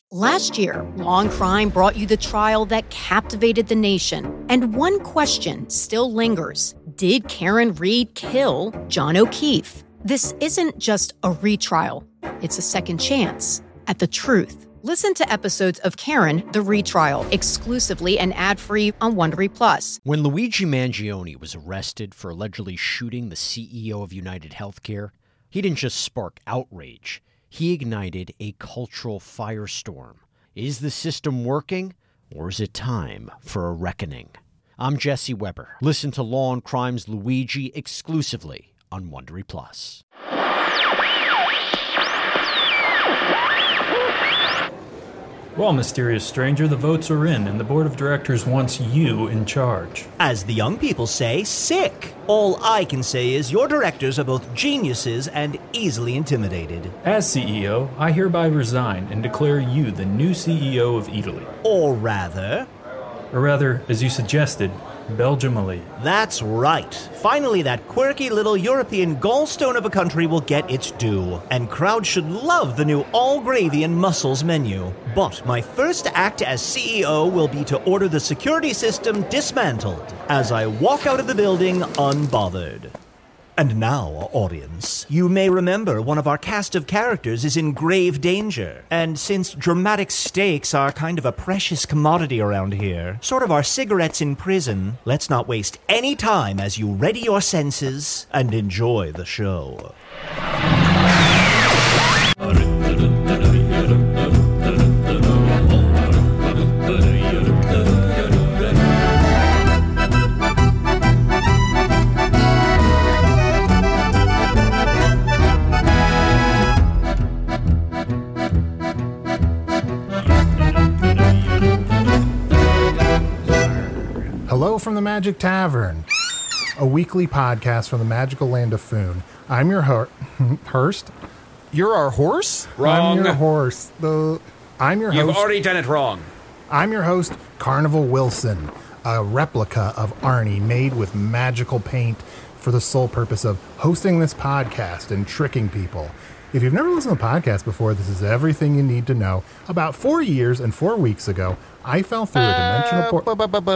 Last year, Law and Crime brought you the trial that captivated the nation. And one question still lingers. Did Karen Read kill John O'Keefe? This isn't just a retrial. It's a second chance at the truth. Listen to episodes of Karen, the Retrial, exclusively and ad-free on Wondery Plus. When Luigi Mangione was arrested for allegedly shooting the CEO of United Healthcare, he didn't just spark outrage. He ignited a cultural firestorm. Is the system working, or is it time for a reckoning? I'm Jesse Weber. Listen to Law and Crime's Luigi exclusively on Wondery Plus. Well, mysterious stranger, the votes are in, and the board of directors wants you in charge. As the young people say, sick. All I can say is your directors are both geniuses and easily intimidated. As CEO, I hereby resign and declare you the new CEO of Italy. Or rather, as you suggested, Belgium-ally. That's right. Finally, that quirky little European gallstone of a country will get its due. And crowds should love the new all-gravy and mussels menu. But my first act as CEO will be to order the security system dismantled as I walk out of the building unbothered. And now, audience, you may remember one of our cast of characters is in grave danger. And since dramatic stakes are kind of a precious commodity around here, sort of our cigarettes in prison, let's not waste any time as you ready your senses and enjoy the show. Hello from the Magic Tavern, a weekly podcast from the magical land of Foon. I'm your Hurst. You're our horse? Wrong. I'm your horse. I'm your host. You've already done it wrong. I'm your host, Carnival Wilson, a replica of Arnie made with magical paint for the sole purpose of hosting this podcast and tricking people. If you've never listened to the podcast before, this is everything you need to know. About 4 years and 4 weeks ago, I fell through a dimensional portal.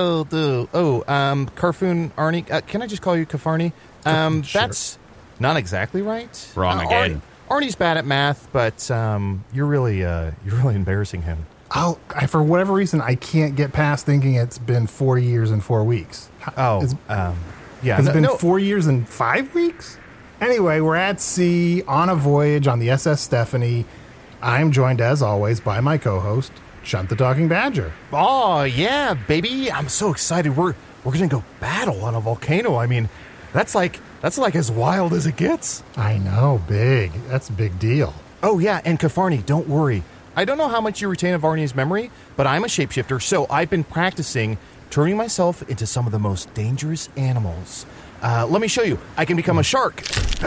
Carfoon Arnie. Can I just call you Cafarni? Sure. That's not exactly right. Wrong again. Arnie's bad at math, but you're really embarrassing him. For whatever reason, I can't get past thinking it's been 4 years and 4 weeks. Yeah. Has it been 4 years and 5 weeks? Anyway, we're at sea on a voyage on the SS Stephanie. I'm joined, as always, by my co-host, Chunt the Talking Badger. Oh, yeah, baby. I'm so excited. We're going to go battle on a volcano. I mean, that's like as wild as it gets. I know, big. That's a big deal. Oh, yeah, and Cafarni, don't worry. I don't know how much you retain of Arnie's memory, but I'm a shapeshifter, so I've been practicing turning myself into some of the most dangerous animals. Let me show you. I can become a shark.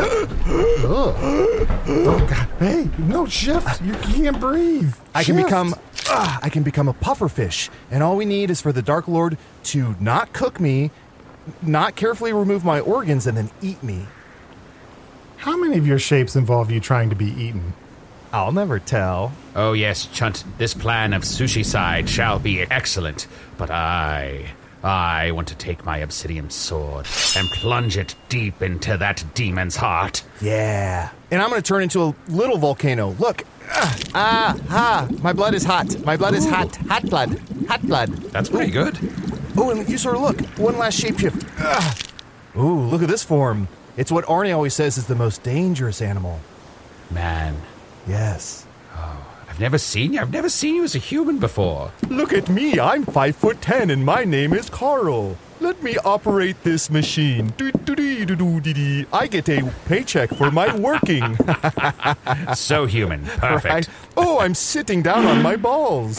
Oh, God. Hey, no, shift. You can't breathe. I can become a pufferfish, and all we need is for the Dark Lord to not cook me, not carefully remove my organs, and then eat me. How many of your shapes involve you trying to be eaten? I'll never tell. Oh yes, Chunt, this plan of Sushi Side shall be excellent, but I want to take my obsidian sword and plunge it deep into that demon's heart. Yeah. And I'm going to turn into a little volcano. Look. My blood is hot. My blood is hot. Hot blood. Hot blood. That's pretty good. Oh, and you sort of look. One last shapeshift. Ooh, look at this form. It's what Arnie always says is the most dangerous animal. Man. Yes. Oh, I've never seen you as a human before. Look at me. I'm 5'10" and my name is Carl. Let me operate this machine. I get a paycheck for my working. So human. Perfect. Right? Oh, I'm sitting down on my balls.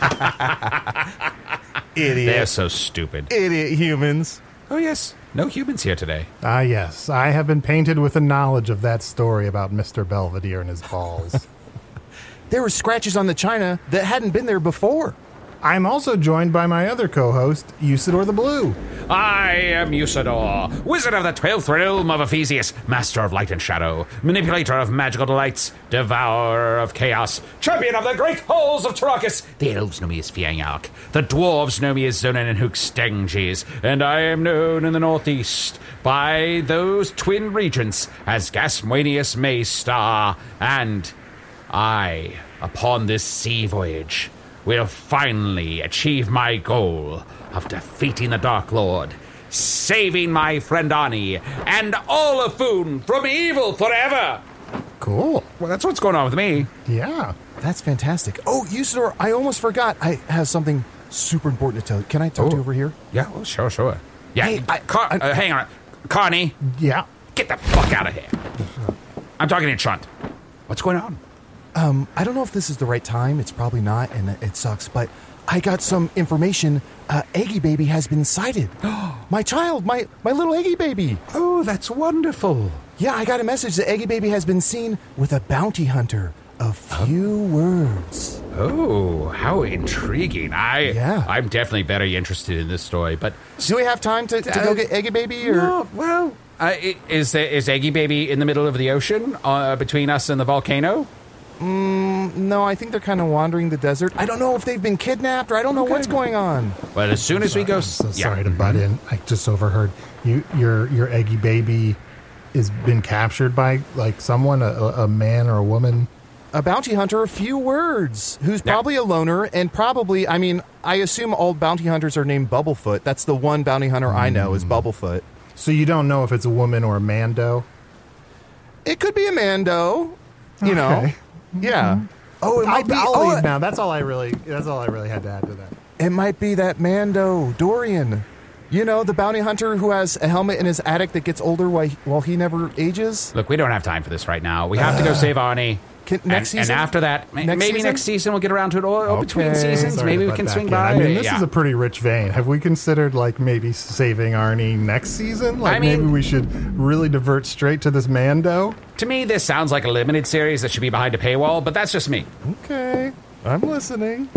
Idiot. They're so stupid. Idiot humans. Oh, yes. No humans here today. Ah, yes. I have been painted with the knowledge of that story about Mr. Belvedere and his balls. There were scratches on the china that hadn't been there before. I'm also joined by my other co-host, Usador the Blue. I am Usador, wizard of the 12th realm of Ephesius, master of light and shadow, manipulator of magical delights, devourer of chaos, champion of the great halls of Tarakas. The elves know me as Fiangyark, the dwarves know me as Zonin and Hookstanges, and I am known in the northeast by those twin regents as Gasmuenius Maystar, and I, upon this sea voyage, will finally achieve my goal of defeating the Dark Lord, saving my friend Ani, and all of Foon from evil forever. Cool. Well, that's what's going on with me. Yeah. That's fantastic. Oh, Usador, I almost forgot. I have something super important to tell you. Can I talk to you over here? Yeah, well, sure. Yeah, Hey, hang on. Connie, Yeah. get the fuck out of here. I'm talking in Chunt. What's going on? I don't know if this is the right time. It's probably not, and it sucks, but I got some information. Eggy Baby has been sighted. My child, my little Eggy Baby. Oh, that's wonderful. Yeah, I got a message that Eggy Baby has been seen with a bounty hunter. A few words. Oh, how intriguing. Yeah. I'm definitely very interested in this story, but... Do we have time to go get Eggy Baby? Or? No, well... is Eggy Baby in the middle of the ocean between us and the volcano? No, I think they're kind of wandering the desert. I don't know if they've been kidnapped or I don't know what's going on. Well, as soon as we go... I'm so sorry to butt in. I just overheard your Eggy Baby has been captured by like someone, a man or a woman. A bounty hunter, a few words, who's probably a loner and probably, I mean, I assume all bounty hunters are named Bubblefoot. That's the one bounty hunter I know is Bubblefoot. So you don't know if it's a woman or a mando? It could be a Mando, you know. Yeah. Oh, it might be. I'll leave now. That's all I really had to add to that. It might be that Mando, Dorian. You know, the bounty hunter who has a helmet in his attic that gets older while he never ages. Look, we don't have time for this right now. We have to go save Arnie. Next season? And after that, maybe next season we'll get around to it, or between seasons, Sorry maybe to we can butt swing back by. in. I mean, this is a pretty rich vein. Have we considered, like, maybe saving Arnie next season? Like, maybe we should really divert straight to this Mando? To me, this sounds like a limited series that should be behind a paywall, but that's just me. Okay, I'm listening.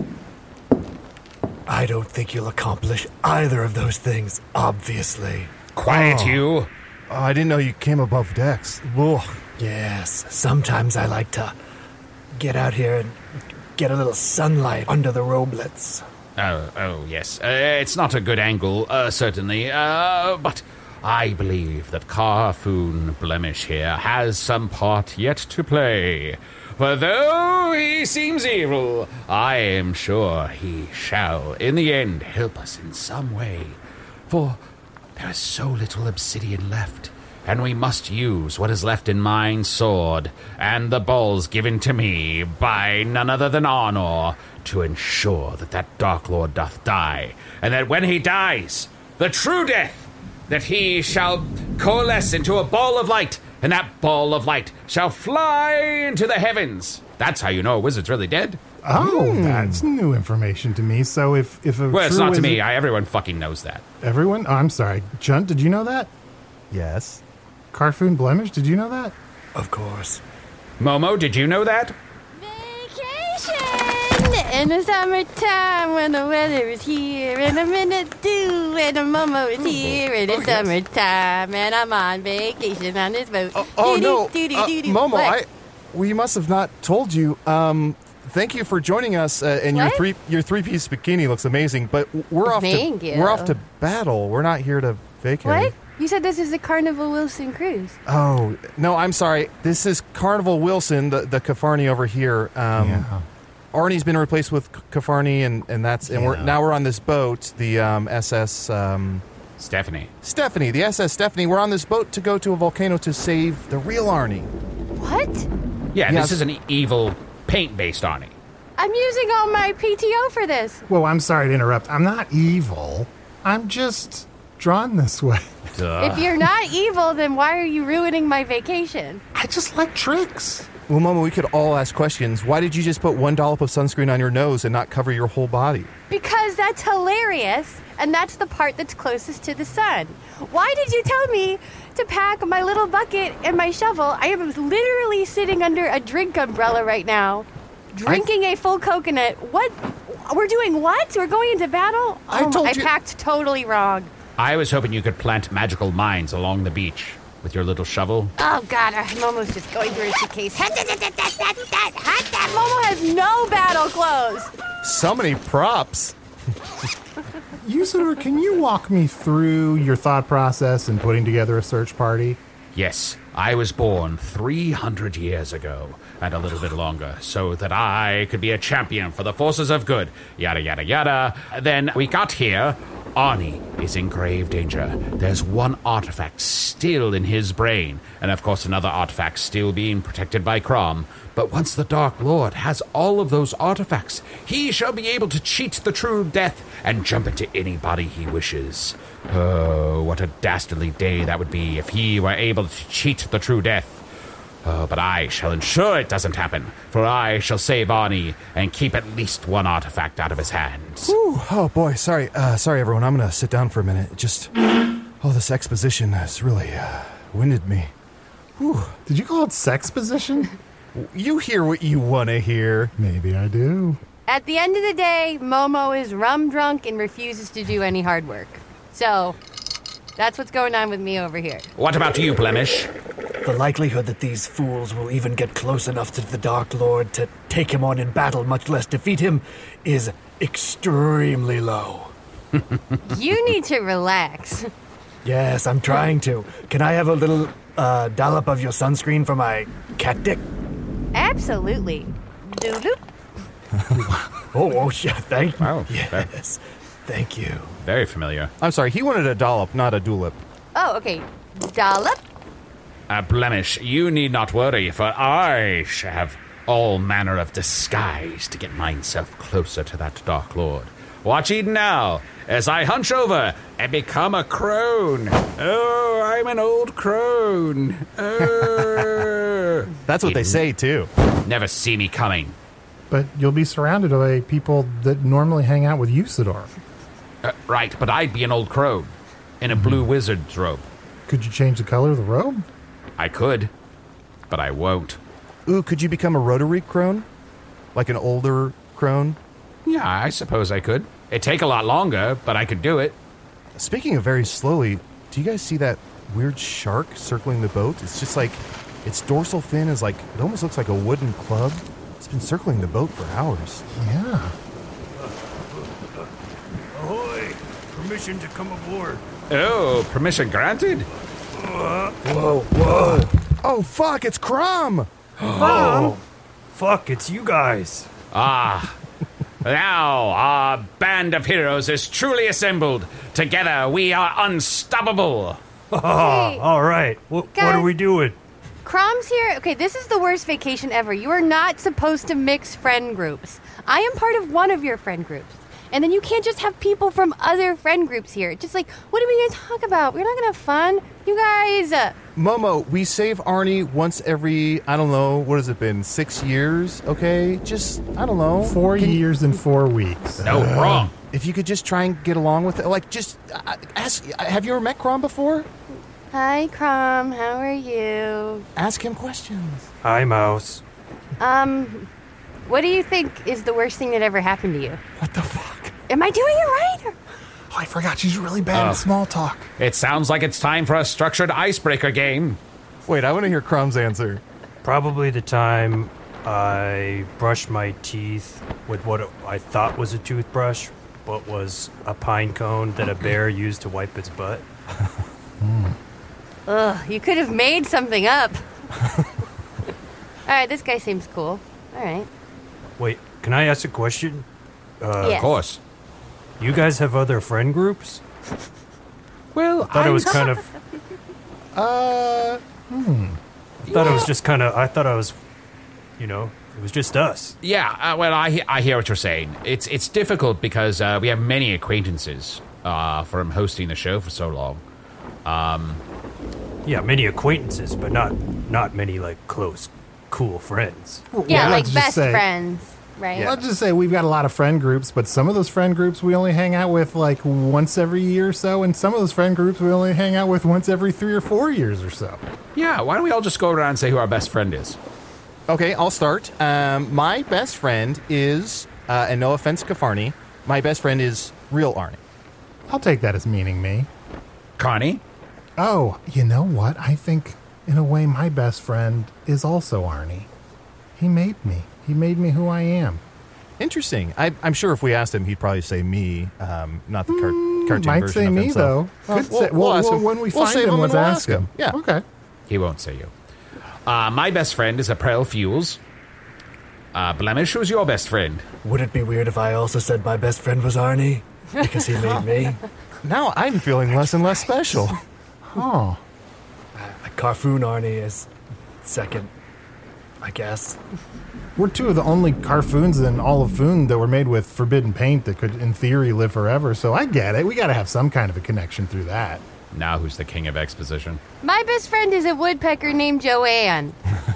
I don't think you'll accomplish either of those things, obviously. Quiet, you. Oh, I didn't know you came above decks. Ugh. Yes, sometimes I like to get out here and get a little sunlight under the roblets. Oh, yes. It's not a good angle, certainly, but I believe that Carfoon Blemish here has some part yet to play. For though he seems evil, I am sure he shall, in the end, help us in some way. For there is so little obsidian left, and we must use what is left in mine sword and the balls given to me by none other than Arnor to ensure that Dark Lord doth die, and that when he dies, the true death, that he shall coalesce into a ball of light, and that ball of light shall fly into the heavens. That's how you know a wizard's really dead. Oh, that's new information to me. So if a Well, it's true not to wizard- me. Everyone fucking knows that. Everyone? Oh, I'm sorry. Chunt, did you know that? Yes. Carfoon Blemish, did you know that? Of course. Momo, did you know that? Vacation in the summertime when the weather is here, and I'm in it too when the Momo is here in the summertime, and I'm on vacation on this boat. No, Momo, we must have not told you. Thank you for joining us, and your three-piece bikini looks amazing. But we're off to battle. We're not here to vacate. What? You said this is the Carnival Wilson cruise. Oh no, I'm sorry. This is Carnival Wilson, the Kafarni over here. Arnie's been replaced with Kafarni, and we're on this boat, the SS Stephanie, the SS Stephanie. We're on this boat to go to a volcano to save the real Arnie. What? Yeah, Yes. this is an evil paint-based Arnie. I'm using all my PTO for this. Well, I'm sorry to interrupt. I'm not evil. I'm just drawn this way. If you're not evil, then why are you ruining my vacation? I just like tricks. Well, Momo, we could all ask questions. Why did you just put one dollop of sunscreen on your nose and not cover your whole body? Because that's hilarious, and that's the part that's closest to the sun. Why did you tell me to pack my little bucket and my shovel? I am literally sitting under a drink umbrella right now, drinking a full coconut. What? We're doing what? We're going into battle? I told I you- packed totally wrong. I was hoping you could plant magical mines along the beach with your little shovel. Oh, God, Momo's just going through her suitcase. Momo has no battle clothes. So many props. Usador, can you walk me through your thought process in putting together a search party? Yes, I was born 300 years ago, and a little bit longer, so that I could be a champion for the forces of good. Yada, yada, yada. Then we got here. Arnie is in grave danger. There's one artifact still in his brain, and of course another artifact still being protected by Crom. But once the Dark Lord has all of those artifacts, he shall be able to cheat the true death and jump into any body he wishes. Oh, what a dastardly day that would be if he were able to cheat the true death. Oh, but I shall ensure it doesn't happen, for I shall save Arnie and keep at least one artifact out of his hands. Whew. Oh, boy. Sorry, everyone. I'm going to sit down for a minute. Just, this exposition has really winded me. Whew. Did you call it sex position? You hear what you want to hear. Maybe I do. At the end of the day, Momo is rum drunk and refuses to do any hard work. So, that's what's going on with me over here. What about you, Blemish? The likelihood that these fools will even get close enough to the Dark Lord to take him on in battle, much less defeat him, is extremely low. You need to relax. Yes, I'm trying to. Can I have a little dollop of your sunscreen for my cat dick? Absolutely. Doop. Oh, yeah, thank you. Wow. Yes, thank you. Very familiar. I'm sorry, he wanted a dollop, not a doolip. Oh, okay. Dollop? Blemish, you need not worry, for I shall have all manner of disguise to get myself closer to that Dark Lord. Watch Eden now, as I hunch over and become a crone. Oh, I'm an old crone. Oh. That's what they say, too. Never see me coming. But you'll be surrounded by people that normally hang out with Usador. Right, but I'd be an old crone in a blue wizard's robe. Could you change the color of the robe? I could, but I won't. Ooh, could you become a rotary crone? Like an older crone? Yeah, I suppose I could. It'd take a lot longer, but I could do it. Speaking of very slowly, do you guys see that weird shark circling the boat? It's just like, its dorsal fin is like, it almost looks like a wooden club. It's been circling the boat for hours. Yeah. Ahoy! Permission to come aboard. Oh, permission granted? Whoa. Oh, fuck, it's Crom! Oh, fuck, it's you guys. Ah, now our band of heroes is truly assembled. Together we are unstoppable. Oh, Hey. all right. What are we doing? Crom's here. Okay, this is the worst vacation ever. You are not supposed to mix friend groups. I am part of one of your friend groups. And then you can't just have people from other friend groups here. Just like, what are we going to talk about? We're not going to have fun. You guys. Momo, we save Arnie once every, I don't know, what has it been, 6 years, okay? Just, I don't know. 4 years and 4 weeks. No, wrong. If you could just try and get along with it, like, just ask, have you ever met Crom before? Hi, Crom. How are you? Ask him questions. Hi, Mouse. What do you think is the worst thing that ever happened to you? What the fuck? Am I doing it right? Oh, I forgot she's really bad at small talk. It sounds like it's time for a structured icebreaker game. Wait, I want to hear Crom's answer. Probably the time I brushed my teeth with what I thought was a toothbrush, but was a pine cone that a bear used to wipe its butt. Ugh, you could have made something up. All right, this guy seems cool. All right. Wait, can I ask a question? Yes. Of course. You guys have other friend groups? Well, I thought it was kind of... Uh, I thought it was just kind of... I thought I was... You know, it was just us. Yeah, well, I hear what you're saying. It's difficult because we have many acquaintances from hosting the show for so long. Yeah, many acquaintances, but not many, like, close, cool friends. Yeah, like let's just best say- friends, right? Let's just say we've got a lot of friend groups, but some of those friend groups we only hang out with like once every year or so, and some of those friend groups we only hang out with once every 3 or 4 years or so. Yeah, why don't we all just go around and say who our best friend is? okay, I'll start. My best friend is, and no offense, Kafarni, my best friend is real Arnie. I'll take that as meaning me. Carney? Oh, you know what? I think, in a way, my best friend is also Arnie. He made me. He made me who I am. Interesting. I'm sure if we asked him, he'd probably say me, not the cartoon Might version say of me, himself. though. Could say, We'll ask him. when we We'll find save him, and let's we'll ask him. Yeah. Okay. He won't say you. My best friend is April Fuels. Blemish, who's your best friend? Would it be weird if I also said my best friend was Arnie? Because he made me? Now I'm feeling less and less special. Oh. Carfoon Arnie is second, I guess. We're two of the only Carfoons in all of Foon that were made with forbidden paint that could, in theory, live forever. So I get it. We got to have some kind of a connection through that. Now who's the king of exposition? My best friend is a woodpecker named Joanne.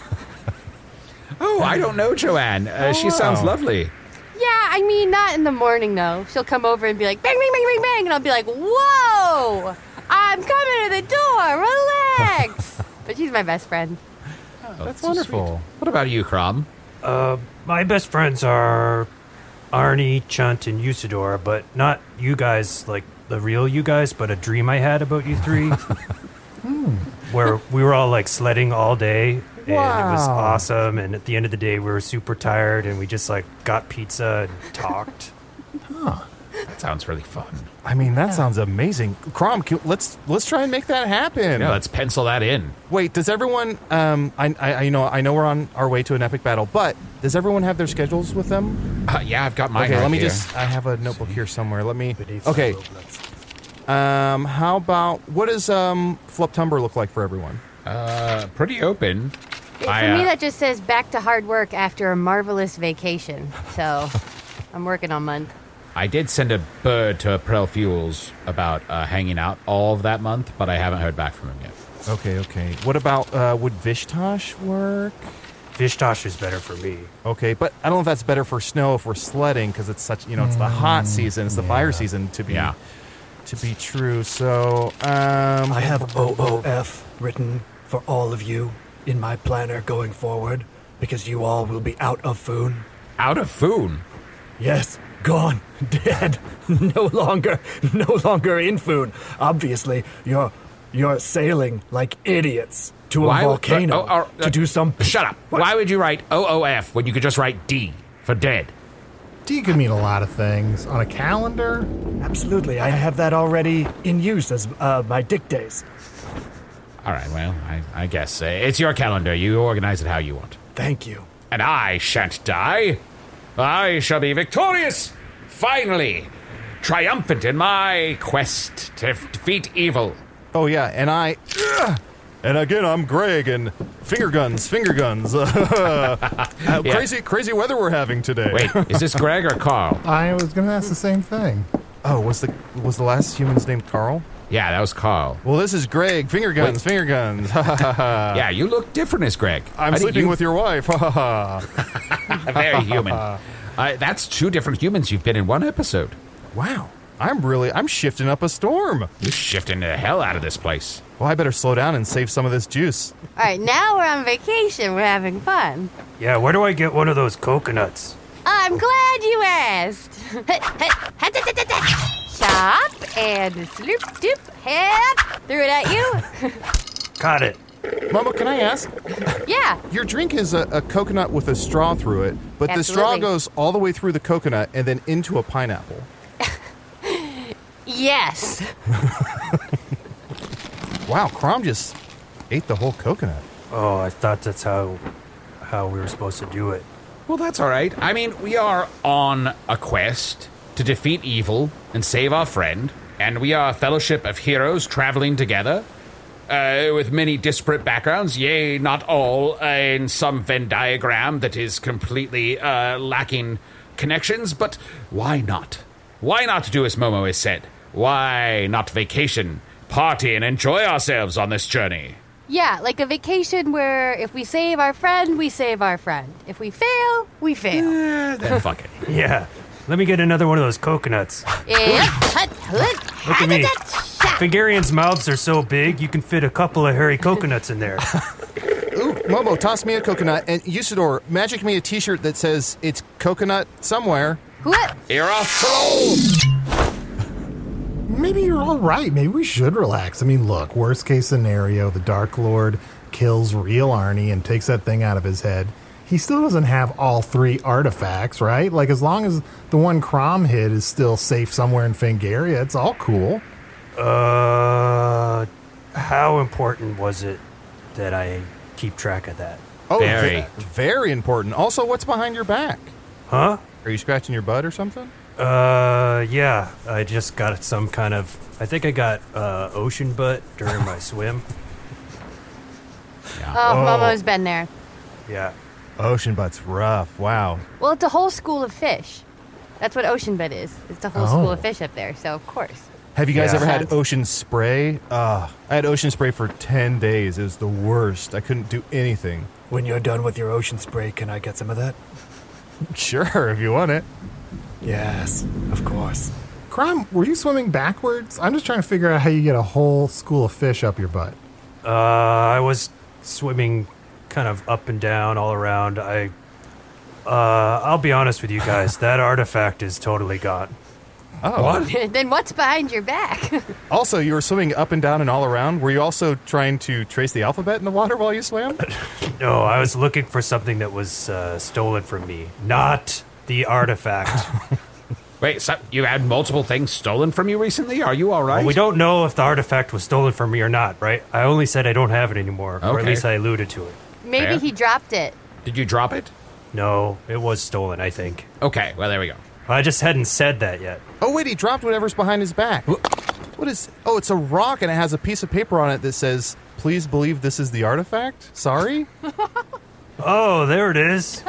Oh, I don't know Joanne. She sounds lovely. Yeah, I mean, not in the morning, though. She'll come over and be like, bang, bang, bang, bang, bang, and I'll be like, whoa, I'm coming to the door, relax. But she's my best friend. Oh, That's wonderful. So what about you, Crom? My best friends are Arnie, Chunt, and Usador, but not you guys, like the real you guys, but a dream I had about you three. Where we were all like sledding all day, and it was awesome, and at the end of the day we were super tired, and we just like got pizza and talked. That sounds really fun. I mean, that sounds amazing. Crom, let's try and make that happen. Yeah, let's pencil that in. Wait, does everyone? I know we're on our way to an epic battle, but does everyone have their schedules with them? Yeah, I've got mine. Okay, right let me here. I have a notebook here somewhere. Let me. Beneath Okay. the roblets. How about what does Fluptumber look like for everyone? Pretty open. For me, that just says back to hard work after a marvelous vacation. So I'm working on month. I did send a bird to April Fuels about hanging out all of that month, but I haven't heard back from him yet. Okay. What about would Vishtosh work? Vishtosh is better for me. Okay, but I don't know if that's better for snow if we're sledding because it's such it's the hot season, it's the fire season to be true. So I have OOF written for all of you in my planner going forward because you all will be out of Foon. Out of Foon? Yes, gone, dead, no longer in Foon. Obviously, you're sailing like idiots to a volcano to do some... Shut up. What? Why would you write OOF when you could just write D for dead? D could mean a lot of things. On a calendar? Absolutely, I have that already in use as my dictates. All right, well, I guess. It's your calendar. You organize it how you want. Thank you. And I shan't die. I shall be victorious, finally, triumphant in my quest to defeat evil. Oh yeah, and again I'm Greg and finger guns. Crazy weather we're having today. Wait, is this Greg or Carl? I was going to ask the same thing. Oh, was the last human's name Carl? Yeah, that was Carl. Well, this is Greg. Finger guns. Yeah, you look different as Greg. I'm sleeping with your wife. Very human. That's two different humans you've been in one episode. Wow. I'm shifting up a storm. You're shifting the hell out of this place. Well, I better slow down and save some of this juice. All right, now we're on vacation. We're having fun. Yeah, where do I get one of those coconuts? I'm glad you asked. Shop and sloop doop hep. Threw it at you. Got it. Mama, can I ask? Yeah. Your drink is a coconut with a straw through it, but Absolutely. the straw goes all the way through the coconut and then into a pineapple. Yes. Wow, Crom just ate the whole coconut. Oh, I thought that's how we were supposed to do it. Well, that's all right. I mean, we are on a quest to defeat evil and save our friend, and we are a fellowship of heroes traveling together with many disparate backgrounds, yea, not all in some Venn diagram that is completely lacking connections, but why not? Why not do as Momo has said? Why not vacation, party, and enjoy ourselves on this journey? Yeah, like a vacation where if we save our friend, we save our friend. If we fail, we fail. Then fuck it. Yeah. Let me get another one of those coconuts. Look Look at me. Figarians' mouths are so big, you can fit a couple of hairy coconuts in there. Ooh, Momo, toss me a coconut, and Usador, magic me a t-shirt that says it's coconut somewhere. What? You're off. maybe you're all right. Maybe we should relax. I mean, look, worst case scenario, the Dark Lord kills real Arnie and takes that thing out of his head. He still doesn't have all 3 artifacts, right? Like, as long as the one Crom hid is still safe somewhere in Fangaria, it's all cool. How important was it that I keep track of that? Oh, very important. Also, what's behind your back? Huh? Are you scratching your butt or something? Yeah. I just got some kind of... I think I got ocean butt during my swim. Yeah. Oh, Momo's been there. Yeah. Ocean butt's rough. Wow. Well, it's a whole school of fish. That's what ocean butt is. It's a whole school of fish up there, so of course. Have you guys ever had ocean spray? I had ocean spray for 10 days. It was the worst. I couldn't do anything. When you're done with your ocean spray, can I get some of that? Sure, if you want it. Yes, of course. Crom, were you swimming backwards? I'm just trying to figure out how you get a whole school of fish up your butt. I was swimming kind of up and down all around. I'll be honest with you guys, that artifact is totally gone. Oh. What? Then what's behind your back? Also, you were swimming up and down and all around. Were you also trying to trace the alphabet in the water while you swam? No, I was looking for something that was stolen from me, not the artifact. Wait, so you had multiple things stolen from you recently? Are you all right? Well, we don't know if the artifact was stolen from me or not, right? I only said I don't have it anymore, or at least I alluded to it. Maybe he dropped it. Did you drop it? No, it was stolen, I think. Okay, well, there we go. I just hadn't said that yet. Oh, wait, he dropped whatever's behind his back. What is... Oh, it's a rock, and it has a piece of paper on it that says, "Please believe this is the artifact." Sorry? Oh, there it is.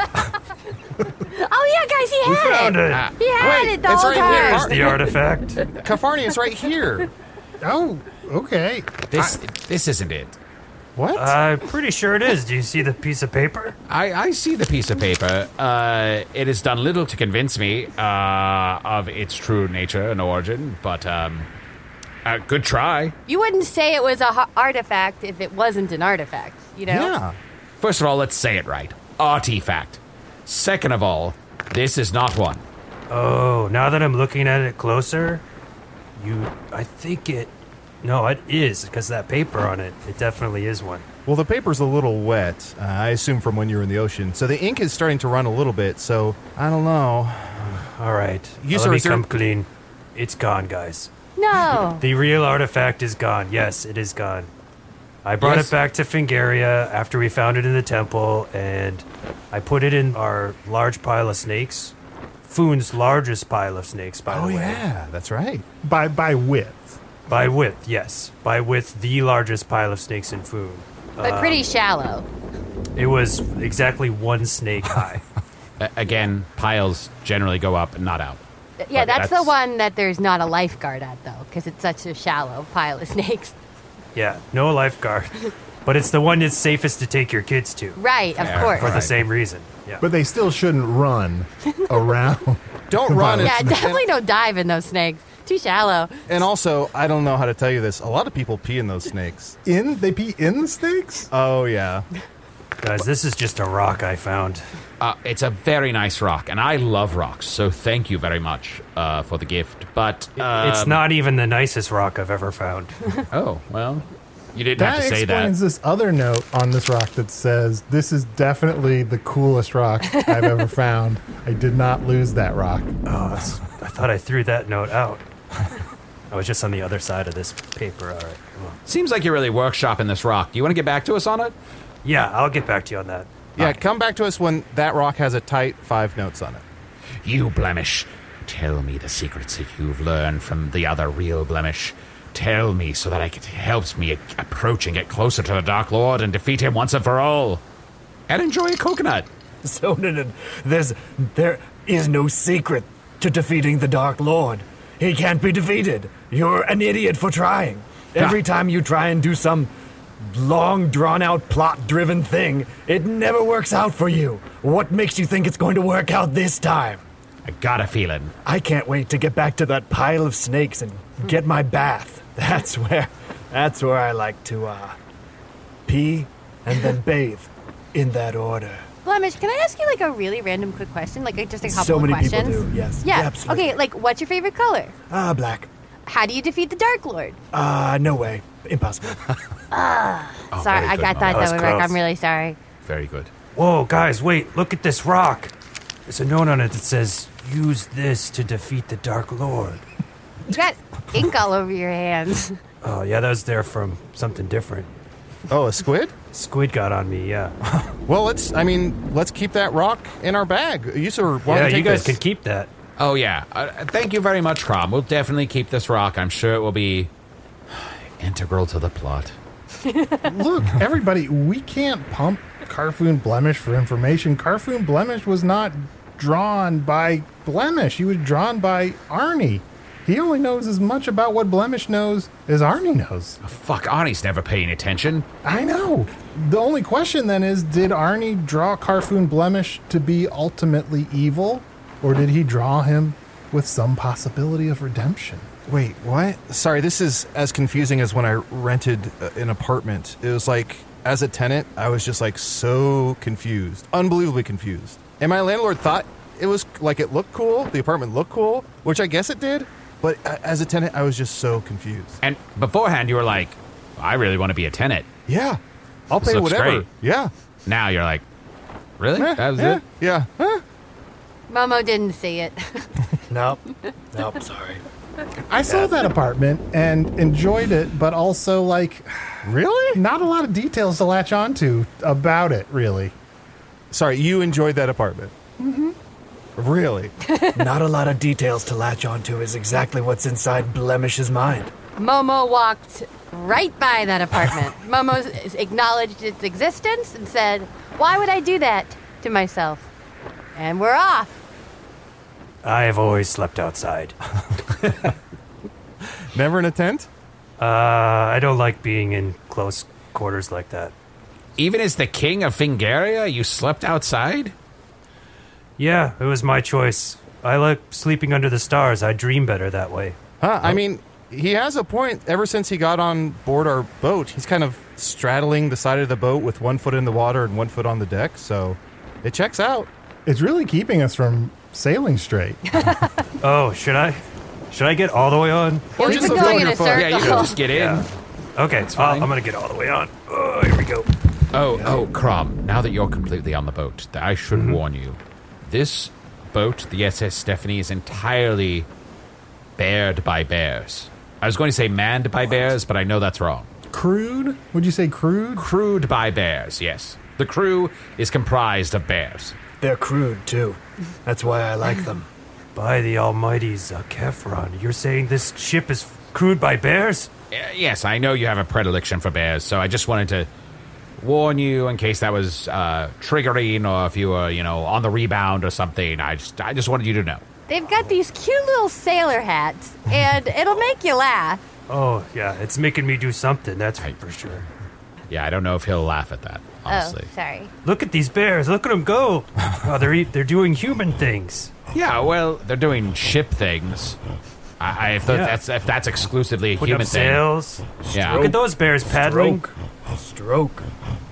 Oh, yeah, guys, he had We found it. He had it the whole right time. here. There's the artifact. Kafarni, it's right here. Oh, okay. This isn't it. What? I'm pretty sure it is. Do you see the piece of paper? I see the piece of paper. It has done little to convince me of its true nature and origin, but good try. You wouldn't say it was an artifact if it wasn't an artifact, you know? Yeah. First of all, let's say it right. Artifact. Second of all, this is not one. Oh, now that I'm looking at it closer, I think it... No, it is, because that paper on it, it definitely is one. Well, the paper's a little wet, I assume from when you were in the ocean. So the ink is starting to run a little bit, so I don't know. All right, let me come clean. It's gone, guys. No. The real artifact is gone. Yes, it is gone. I brought it back to Fangaria after we found it in the temple, and I put it in our large pile of snakes. Foon's largest pile of snakes, by the way. Oh, yeah, that's right. By width. By width, yes. By width, the largest pile of snakes in Foon. But pretty shallow. It was exactly one snake high. Again, piles generally go up and not out. Yeah, that's the one that there's not a lifeguard at, though, because it's such a shallow pile of snakes. Yeah, no lifeguard. But it's the one that's safest to take your kids to. Right, of course. For the same reason. Yeah. But they still shouldn't run around. Don't run. Yeah, definitely don't dive in those snakes. Too shallow. And also, I don't know how to tell you this. A lot of people pee in those snakes. They pee in the snakes? Oh, yeah. Guys, this is just a rock I found. It's a very nice rock, and I love rocks, so thank you very much for the gift. But it's not even the nicest rock I've ever found. Oh, well, you didn't have to say that. That explains this other note on this rock that says, "This is definitely the coolest rock I've ever found. I did not lose that rock." Oh, I thought I threw that note out. I was just on the other side of this paper. All right. Well. Seems like you're really workshopping this rock. Do you want to get back to us on it? Yeah, I'll get back to you on that. Yeah, come back to us when that rock has a tight 5 notes on it. You, Blemish, tell me the secrets that you've learned from the other real Blemish. Tell me so that it helps me approach and get closer to the Dark Lord and defeat him once and for all. And enjoy a coconut. Sonnen, there is no secret to defeating the Dark Lord. He can't be defeated. You're an idiot for trying. Every time you try and do some long, drawn-out, plot-driven thing, it never works out for you. What makes you think it's going to work out this time? I got a feeling. I can't wait to get back to that pile of snakes and get my bath. That's where I like to pee and then bathe in that order. Blemish, can I ask you a really random quick question? Just a couple so of many questions. people do, yes. Yeah. Absolutely. Okay, what's your favorite color? Black. How do you defeat the Dark Lord? No way. Impossible. Sorry, I thought that would work. I'm really sorry. Very good. Whoa, guys, wait, look at this rock. There's a note on it that says, use this to defeat the Dark Lord. You got ink all over your hands. Oh, yeah, that was there from something different. Oh, a squid? Squid got on me, yeah. Well, let's keep that rock in our bag. You guys can keep that. Oh, yeah. Thank you very much, Crom. We'll definitely keep this rock. I'm sure it will be integral to the plot. Look, everybody, we can't pump Carfoon Blemish for information. Carfoon Blemish was not drawn by Blemish. He was drawn by Arnie. He only knows as much about what Blemish knows as Arnie knows. Oh, fuck, Arnie's never paying attention. I know. The only question then is, did Arnie draw Carfoon Blemish to be ultimately evil? Or did he draw him with some possibility of redemption? Wait, what? Sorry, this is as confusing as when I rented an apartment. It was like, as a tenant, I was just like so confused. Unbelievably confused. And my landlord thought it was like it looked cool. The apartment looked cool, which I guess it did. But as a tenant, I was just so confused. And beforehand, you were like, I really want to be a tenant. Yeah. I'll pay whatever. Great. Yeah. Now you're like, really? That was it? Yeah. Momo didn't see it. Nope, sorry. I saw that apartment and enjoyed it, but also, like, really? Not a lot of details to latch onto about it, really. Sorry, you enjoyed that apartment? Mm-hmm. Really? Not a lot of details to latch onto is exactly what's inside Blemish's mind. Momo walked right by that apartment. Momo acknowledged its existence and said, why would I do that to myself? And we're off. I have always slept outside. Never in a tent? I don't like being in close quarters like that. Even as the king of Fingaria, you slept outside? Yeah, it was my choice. I like sleeping under the stars. I dream better that way. Huh, I mean, he has a point. Ever since he got on board our boat, he's kind of straddling the side of the boat with 1 foot in the water and 1 foot on the deck, so it checks out. It's really keeping us from sailing straight. Oh, should I get all the way on? Or just going in a circle. Yeah, you can just get in. Yeah. Okay, I'm going to get all the way on. Oh, here we go. Oh, Crom, now that you're completely on the boat, I should warn you. This boat, the SS Stephanie, is entirely bared by bears. I was going to say manned by bears, but I know that's wrong. Crewed? Would you say crewed? Crewed by bears, yes. The crew is comprised of bears. They're crude, too. That's why I like them. By the almighty Zac-Efron, you're saying this ship is crewed by bears? Yes, I know you have a predilection for bears, so I just wanted to warn you in case that was triggering or if you were, on the rebound or something. I just wanted you to know. They've got these cute little sailor hats, and it'll make you laugh. Oh, yeah, it's making me do something, that's for sure. Yeah, I don't know if he'll laugh at that, honestly. Oh, sorry. Look at these bears, look at them go. Oh, they're doing human things. Yeah, well, they're doing ship things. If that's exclusively a Putting human up sails. thing. Yeah. Look at those bears paddling. Stroke.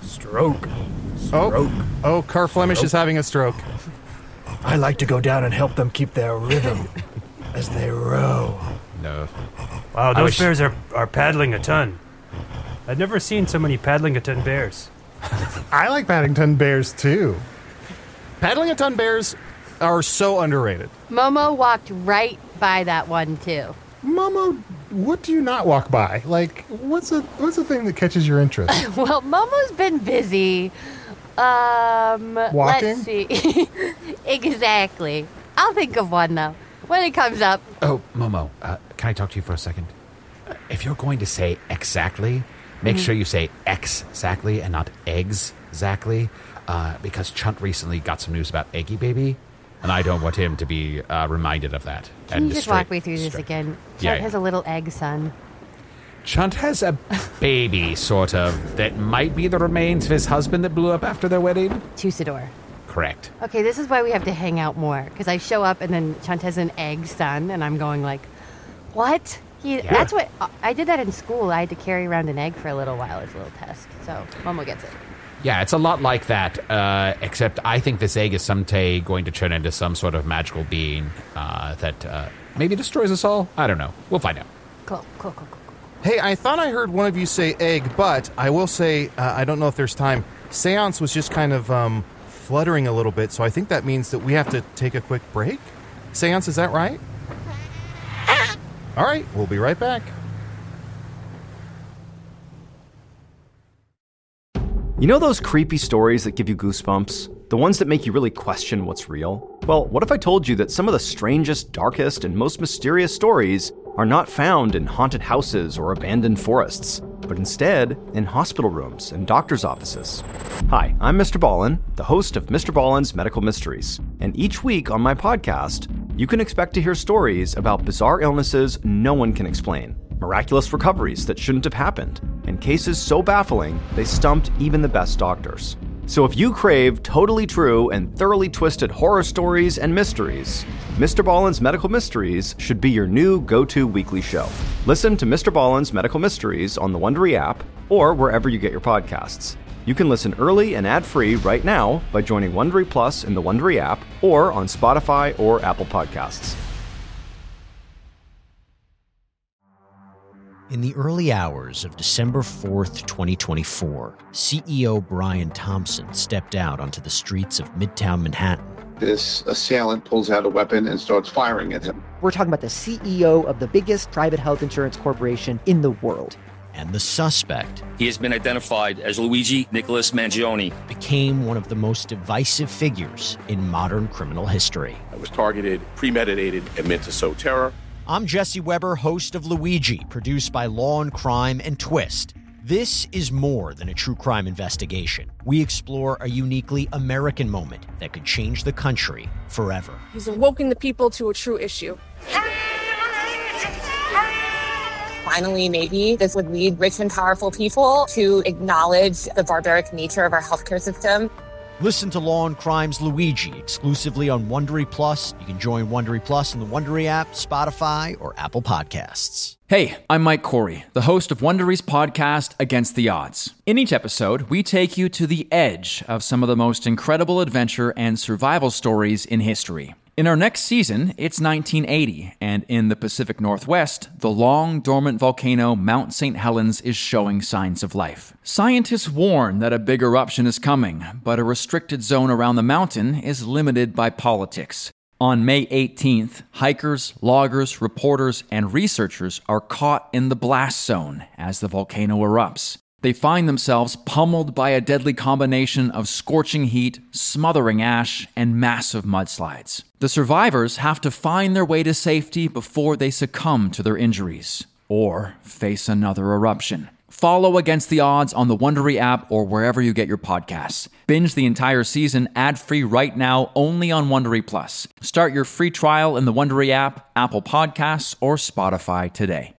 Oh, Car Flemish is having a stroke. I like to go down and help them keep their rhythm as they row. No. Wow, those bears are paddling a ton. I've never seen so many paddling a ton bears. I like Paddington bears, too. Paddling a ton bears are so underrated. Momo walked right by that one, too. Momo, what do you not walk by? Like, what's the thing that catches your interest? Well, Momo's been busy. Walking? Let's see. Exactly. I'll think of one, though, when it comes up. Oh, Momo, can I talk to you for a second? If you're going to say exactly, make sure you say exactly and not eggs-zactly, because Chunt recently got some news about Eggy Baby, and I don't want him to be reminded of that. Can you just walk me through this again? Chunt has a little egg son. Chunt has a baby, sort of, that might be the remains of his husband that blew up after their wedding. Tusador. Correct. Okay, this is why we have to hang out more, because I show up and then Chunt has an egg son, and I'm going like, what? That's what I did that in school. I had to carry around an egg for a little while as a little test. So Momo gets it. Yeah, it's a lot like that, except I think this egg is someday going to turn into some sort of magical being that maybe destroys us all. I don't know. We'll find out. Cool. Hey, I thought I heard one of you say egg, but I will say, I don't know if there's time. Seance was just kind of fluttering a little bit, so I think that means that we have to take a quick break. Seance, is that right? All right, we'll be right back. You know those creepy stories that give you goosebumps? The ones that make you really question what's real? Well, what if I told you that some of the strangest, darkest, and most mysterious stories are not found in haunted houses or abandoned forests, but instead in hospital rooms and doctors' offices? Hi, I'm Mr. Ballin, the host of Mr. Ballin's Medical Mysteries, and each week on my podcast, you can expect to hear stories about bizarre illnesses no one can explain, miraculous recoveries that shouldn't have happened, and cases so baffling they stumped even the best doctors. So if you crave totally true and thoroughly twisted horror stories and mysteries, Mr. Ballin's Medical Mysteries should be your new go-to weekly show. Listen to Mr. Ballin's Medical Mysteries on the Wondery app or wherever you get your podcasts. You can listen early and ad-free right now by joining Wondery Plus in the Wondery app or on Spotify or Apple Podcasts. In the early hours of December 4th, 2024, CEO Brian Thompson stepped out onto the streets of Midtown Manhattan. This assailant pulls out a weapon and starts firing at him. We're talking about the CEO of the biggest private health insurance corporation in the world. And the suspect, he has been identified as Luigi Nicholas Mangione, became one of the most divisive figures in modern criminal history. It was targeted, premeditated, and meant to sow terror. I'm Jesse Weber, host of Luigi, produced by Law and Crime and Twist. This is more than a true crime investigation. We explore a uniquely American moment that could change the country forever. He's awoken the people to a true issue. Finally, maybe this would lead rich and powerful people to acknowledge the barbaric nature of our healthcare system. Listen to Law and Crime's Luigi exclusively on Wondery Plus. You can join Wondery Plus in the Wondery app, Spotify, or Apple Podcasts. Hey, I'm Mike Corey, the host of Wondery's podcast, Against the Odds. In each episode, we take you to the edge of some of the most incredible adventure and survival stories in history. In our next season, it's 1980, and in the Pacific Northwest, the long-dormant volcano Mount St. Helens is showing signs of life. Scientists warn that a big eruption is coming, but a restricted zone around the mountain is limited by politics. On May 18th, hikers, loggers, reporters, and researchers are caught in the blast zone as the volcano erupts. They find themselves pummeled by a deadly combination of scorching heat, smothering ash, and massive mudslides. The survivors have to find their way to safety before they succumb to their injuries, or face another eruption. Follow Against the Odds on the Wondery app or wherever you get your podcasts. Binge the entire season ad-free right now only on Wondery Plus. Start your free trial in the Wondery app, Apple Podcasts, or Spotify today.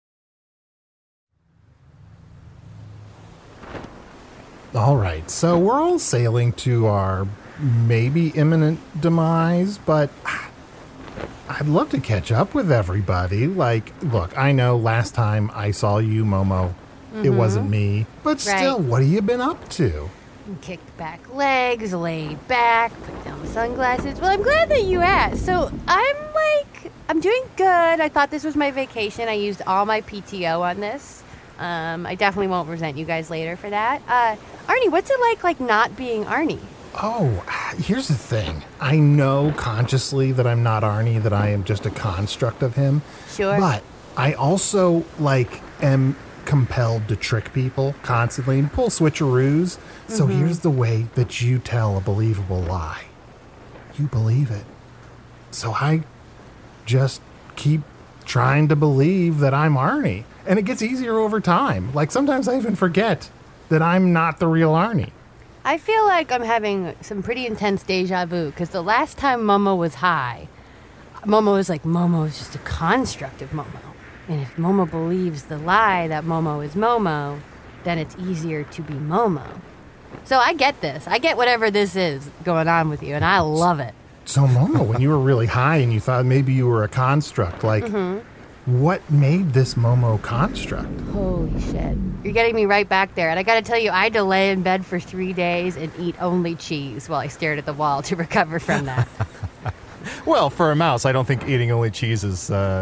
All right, so we're all sailing to our maybe imminent demise, but I'd love to catch up with everybody. Like, look, I know last time I saw you, Momo, it wasn't me, but still, what have you been up to? Kicked back legs, laid back, put down sunglasses. Well, I'm glad that you asked. So I'm doing good. I thought this was my vacation. I used all my PTO on this. I definitely won't resent you guys later for that. Arnie, what's it like not being Arnie? Oh, here's the thing. I know consciously that I'm not Arnie, that I am just a construct of him. Sure. But I also, am compelled to trick people constantly and pull switcheroos. So here's the way that you tell a believable lie. You believe it. So I just keep trying to believe that I'm Arnie. And it gets easier over time. Like, sometimes I even forget that I'm not the real Arnie. I feel like I'm having some pretty intense deja vu, because the last time Momo was high, Momo was like, Momo is just a construct of Momo. And if Momo believes the lie that Momo is Momo, then it's easier to be Momo. So I get this. I get whatever this is going on with you, and I love it. So, Momo, when you were really high and you thought maybe you were a construct, what made this Momo construct? Holy shit. You're getting me right back there. And I got to tell you, I had to lay in bed for 3 days and eat only cheese while I stared at the wall to recover from that. Well, for a mouse, I don't think eating only cheese is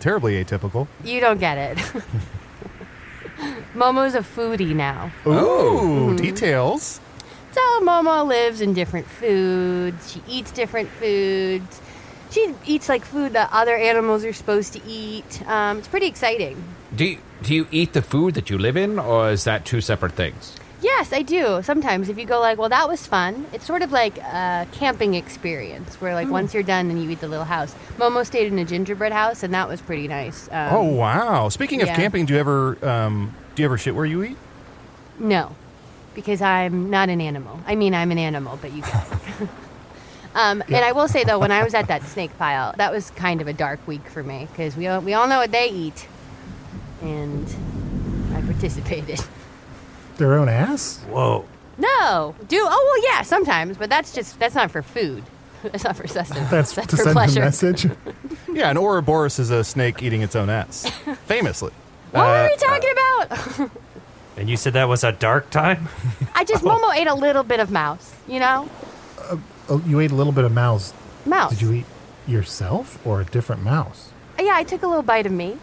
terribly atypical. You don't get it. Momo's a foodie now. Ooh, details. So Momo lives in different foods. She eats different foods. She eats like food that other animals are supposed to eat. It's pretty exciting. Do you eat the food that you live in, or is that two separate things? Yes, I do. Sometimes if you go like, well, that was fun. It's sort of like a camping experience where like once you're done, then you eat the little house. Momo stayed in a gingerbread house, and that was pretty nice. Oh, wow. Speaking of camping, do you ever shit where you eat? No, because I'm not an animal. I mean, I'm an animal, but you can. And I will say, though, when I was at that snake pile, that was kind of a dark week for me because we all know what they eat. And I participated. Their own ass? Whoa. No. Oh, well, yeah, sometimes, but that's not for food. That's not for sustenance. That's to for send pleasure. A message. Yeah, an Ouroboros is a snake eating its own ass. Famously. What were we talking about? And you said that was a dark time? Momo ate a little bit of mouse, you know? You ate a little bit of mouse. Mouse. Did you eat yourself or a different mouse? Yeah, I took a little bite of me.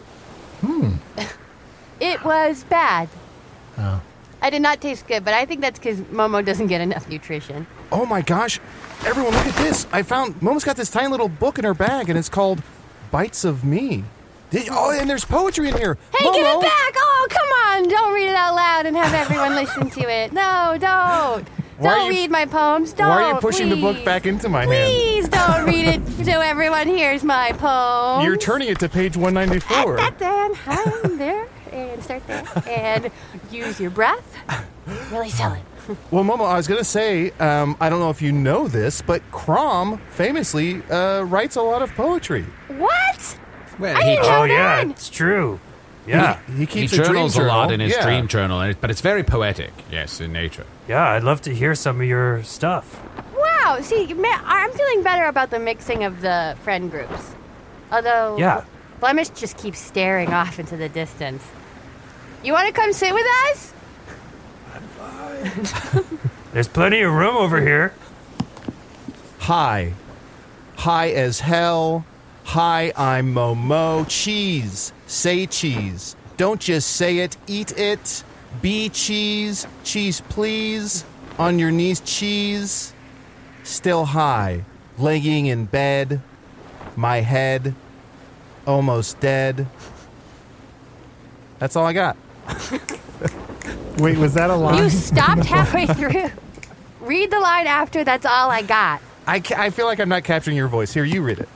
It was bad. Oh. I did not taste good, but I think that's because Momo doesn't get enough nutrition. Oh my gosh. Everyone, look at this. Momo's got this tiny little book in her bag, and it's called Bites of Me. And there's poetry in here. Hey, Momo. give it back! Oh, come on! Don't read it out loud and have everyone listen to it. No, don't. Don't read my poems. Don't. Why are you pushing the book back into my hand? Please don't read it so everyone hears my poems. You're turning it to page 194. There, and start there. And use your breath. Really sell it. Well, Momo, I was going to say, I don't know if you know this, but Crom famously writes a lot of poetry. What? Well, I didn't know that. Yeah, it's true. Yeah. He keeps he journals a a lot in his Yeah. dream journal, but it's very poetic, yes, in nature. Yeah, I'd love to hear some of your stuff. Wow. See, I'm feeling better about the mixing of the friend groups. Although, Blemish just keeps staring off into the distance. You want to come sit with us? I'm fine. There's plenty of room over here. Hi. Hi as hell. Hi, I'm Momo. Cheese. Say cheese. Don't just say it, eat it. Be cheese. Cheese, please. On your knees, cheese. Still high. Laying in bed. My head. Almost dead. That's all I got. Wait, was that a line? You stopped halfway through. Read the line after, that's all I got. I feel like I'm not capturing your voice. Here, you read it.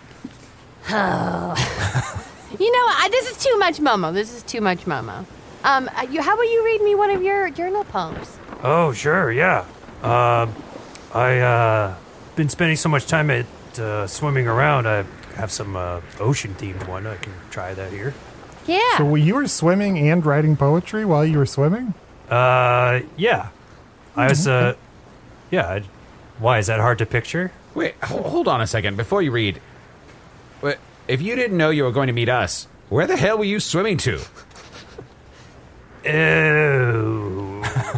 Oh. You know, this is too much Momo. This is too much Momo. How about you read me one of your journal poems? Oh, sure, yeah. I been spending so much time at swimming around. I have some ocean-themed one. I can try that here. Yeah. So you were swimming and writing poetry while you were swimming? Yeah. I was, why, is that hard to picture? Wait, hold on a second. Before you read, if you didn't know you were going to meet us, where the hell were you swimming to? Oh.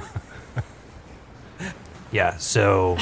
Yeah, so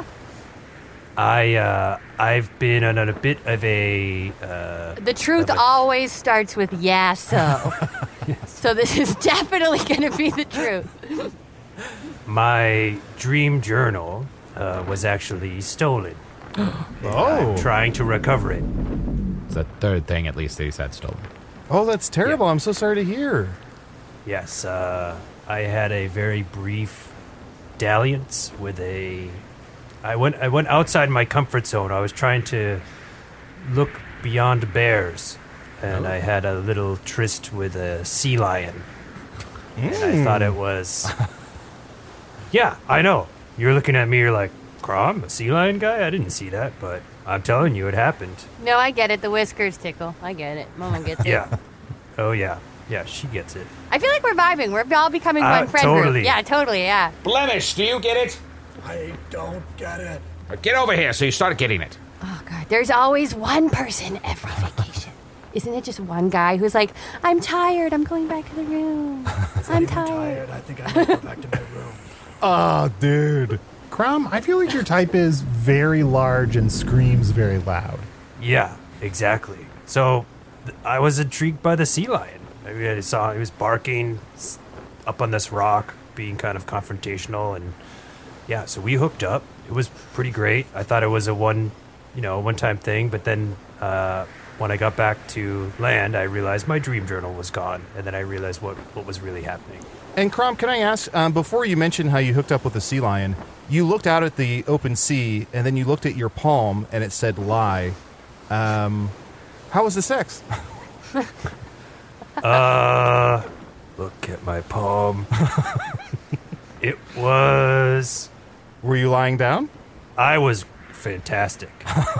I've been on a bit of a the truth always starts with yeah, so. So this is definitely going to be the truth. My dream journal was actually stolen. Oh. I'm trying to recover it. It's the third thing, at least, that he's had stolen. Oh, that's terrible. Yeah. I'm so sorry to hear. Yes, I had a very brief dalliance with I went outside my comfort zone. I was trying to look beyond bears, and I had a little tryst with a sea lion. And I thought it was... Yeah, I know. You're looking at me, you're like, Crom, a sea lion guy? I didn't see that, but I'm telling you, it happened. No, I get it. The whiskers tickle. I get it. Mama gets it. Yeah. Oh, yeah. Yeah, she gets it. I feel like we're vibing. We're all becoming one friend totally. group. Yeah, totally, yeah. Blemish, do you get it? I don't get it. Get over here so you start getting it. Oh, God. There's always one person every vacation. Isn't it just one guy who's like, I'm tired. I'm going back to the room. I'm tired. I think I might go back to my room. Oh, dude. Crom, I feel like your type is very large and screams very loud. Yeah, exactly. So I was intrigued by the sea lion. I mean, I saw he was barking up on this rock, being kind of confrontational, and yeah, so we hooked up. It was pretty great. I thought it was a one-time thing, but then when I got back to land, I realized my dream journal was gone, and then I realized what was really happening. And Crom, can I ask, before you mentioned how you hooked up with the sea lion, you looked out at the open sea, and then you looked at your palm, and it said lie. How was the sex? Look at my palm. It was... Were you lying down? I was fantastic.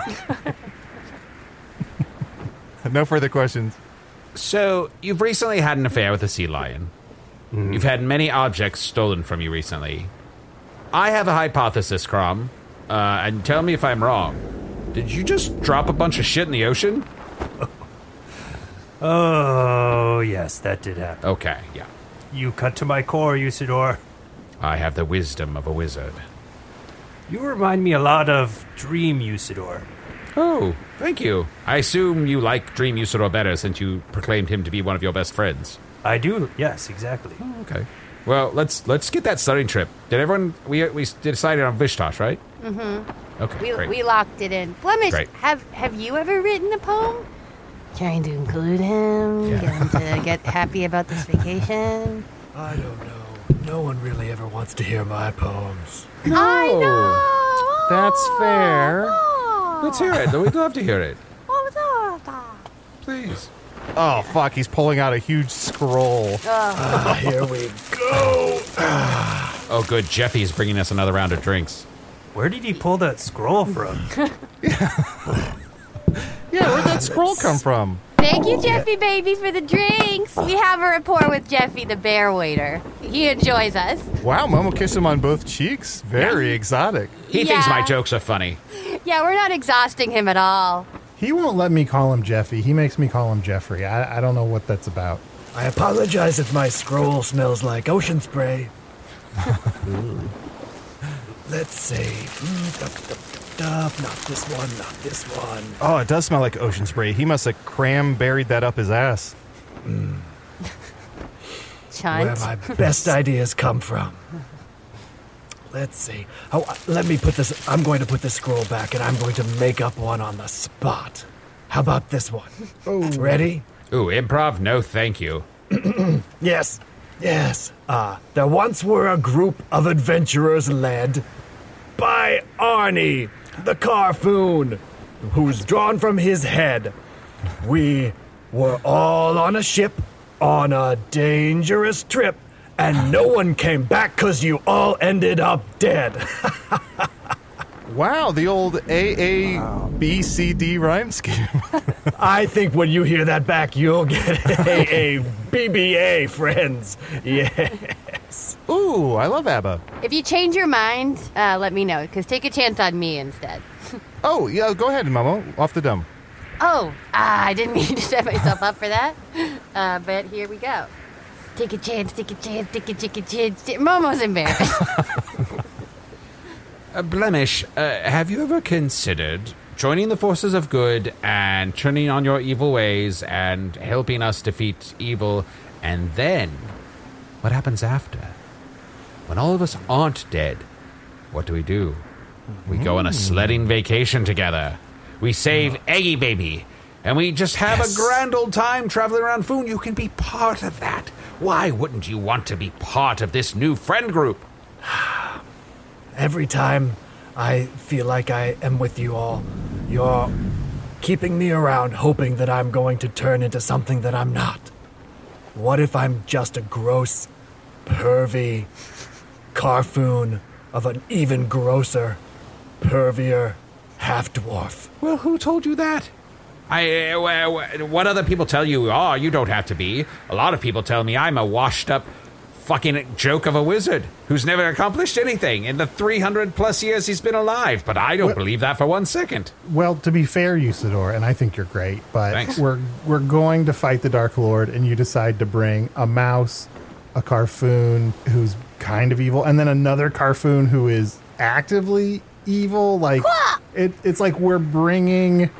No further questions. So, you've recently had an affair with a sea lion. Mm. You've had many objects stolen from you recently. I have a hypothesis, Crom, and tell me if I'm wrong. Did you just drop a bunch of shit in the ocean? Oh, yes, that did happen. Okay, yeah. You cut to my core, Usador. I have the wisdom of a wizard. You remind me a lot of Dream Usador. Oh, thank you. I assume you like Dream Usador better since you proclaimed him to be one of your best friends. I do, yes, exactly. Oh, okay. Well, let's get that study trip. Did everyone... We decided on Vishtosh, right? Mm-hmm. Okay, great. We locked it in. Blemish, Great. have you ever written a poem? Trying to include him, get him to get happy about this vacation? I don't know. No one really ever wants to hear my poems. I know! That's fair. Let's hear it. We'd love to hear it. Please. Oh, fuck. He's pulling out a huge scroll. Here we go. Oh, good. Jeffy's bringing us another round of drinks. Where did he pull that scroll from? Yeah, where'd that scroll come from? Thank you, Jeffy baby, for the drinks. We have a rapport with Jeffy, the bear waiter. He enjoys us. Wow, Momo kissed him on both cheeks. Very exotic. He thinks my jokes are funny. Yeah, we're not exhausting him at all. He won't let me call him Jeffy. He makes me call him Jeffrey. I don't know what that's about. I apologize if my scroll smells like ocean spray. Let's see. Not this one, not this one. Oh, it does smell like ocean spray. He must have buried that up his ass. Chunt. Where my best ideas come from. Let's see. Oh, let me put this. I'm going to put this scroll back, and I'm going to make up one on the spot. How about this one? Oh, ready? Ooh, improv? No, thank you. Yes. There once were a group of adventurers led by Arnie, the Carfoon, who's drawn from his head. We were all on a ship on a dangerous trip, and no one came back because you all ended up dead. Wow, the old AABCD rhyme scheme. I think when you hear that back, you'll get AABBA, friends. Yes. Ooh, I love ABBA. If you change your mind, let me know, because take a chance on me instead. Oh, yeah, go ahead, Momo. Off the dome. Oh, I didn't mean to set myself up for that, but here we go. Take a chance, take a chance, take a chance. Momo's embarrassed. Blemish, have you ever considered joining the forces of good and turning on your evil ways and helping us defeat evil? And then, what happens after? When all of us aren't dead, what do? We go on a sledding vacation together. We save Eggy Baby. And we just have a grand old time traveling around Foon. You can be part of that. Why wouldn't you want to be part of this new friend group? Every time I feel like I am with you all, you're keeping me around hoping that I'm going to turn into something that I'm not. What if I'm just a gross, pervy Carfoon of an even grosser, pervier half-dwarf? Well, who told you that? What other people tell you are, you don't have to be. A lot of people tell me I'm a washed-up fucking joke of a wizard who's never accomplished anything in the 300-plus years he's been alive, but I don't believe that for 1 second. Well, to be fair, Usador, and I think you're great, but Thanks. we're going to fight the Dark Lord, and you decide to bring a mouse, a Carfoon who's kind of evil, and then another Carfoon who is actively evil. Like it's like we're bringing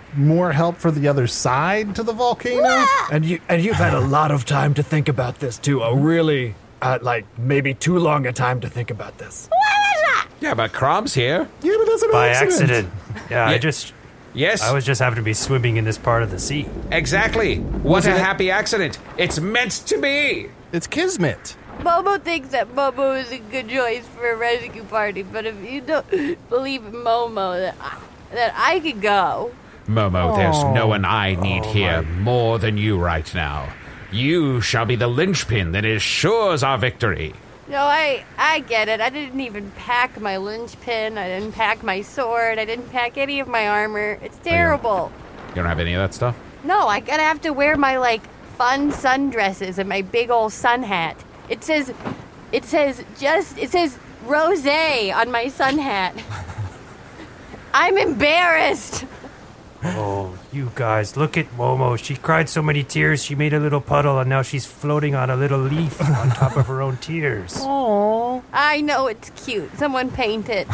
more help for the other side to the volcano? And you've had a lot of time to think about this too. A really, maybe too long a time to think about this. Yeah, but Crom's here. Yeah, but that's an accident. Yeah, Yes. I was just happened to be swimming in this part of the sea. Exactly. What a happy accident. It's meant to be. It's kismet. Momo thinks that Momo is a good choice for a rescue party, but if you don't believe in Momo, that I could go. Momo, there's no one I need here more than you right now. You shall be the linchpin that ensures our victory. No, I get it. I didn't even pack my linchpin. I didn't pack my sword. I didn't pack any of my armor. It's terrible. You don't have any of that stuff? No, I gotta have to wear my, fun sundresses and my big old sun hat. It says rosé on my sun hat. I'm embarrassed. Oh, you guys, look at Momo. She cried so many tears, she made a little puddle, and now she's floating on a little leaf on top of her own tears. Oh, I know it's cute. Someone paint it.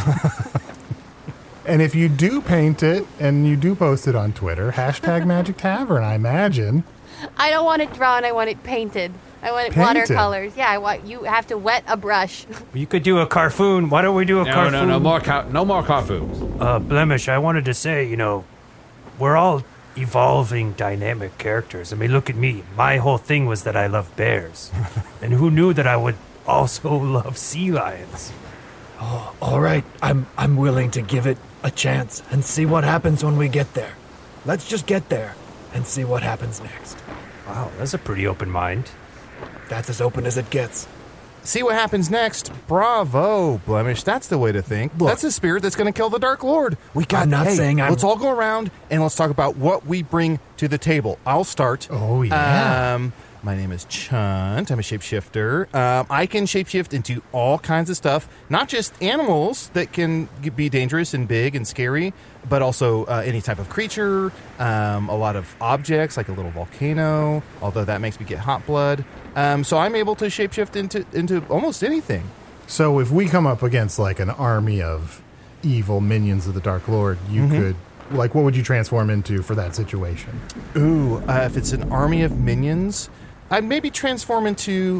And if you do paint it and you do post it on Twitter, #Magic Tavern, I imagine. I don't want it drawn. I want it painted. I want it Painted? watercolors. Yeah, you have to wet a brush. You could do a Carfoon. Why don't we do a Carfoon? No more Carfoons. Blemish, I wanted to say, we're all evolving dynamic characters. I mean, look at me. My whole thing was that I love bears. And who knew that I would also love sea lions? Oh, all right. I'm willing to give it a chance and see what happens when we get there. Let's just get there and see what happens next. Wow, that's a pretty open mind. That's as open as it gets. See what happens next. Bravo, Blemish. That's the way to think. Look, that's the spirit that's going to kill the Dark Lord. Let's all go around and let's talk about what we bring to the table. I'll start. Oh, yeah. My name is Chunt. I'm a shapeshifter. I can shapeshift into all kinds of stuff, not just animals that can be dangerous and big and scary, but also any type of creature, a lot of objects like a little volcano, although that makes me get hot blood. So I'm able to shapeshift into almost anything. So if we come up against an army of evil minions of the Dark Lord, you could, what would you transform into for that situation? Ooh, if it's an army of minions, I'd maybe transform into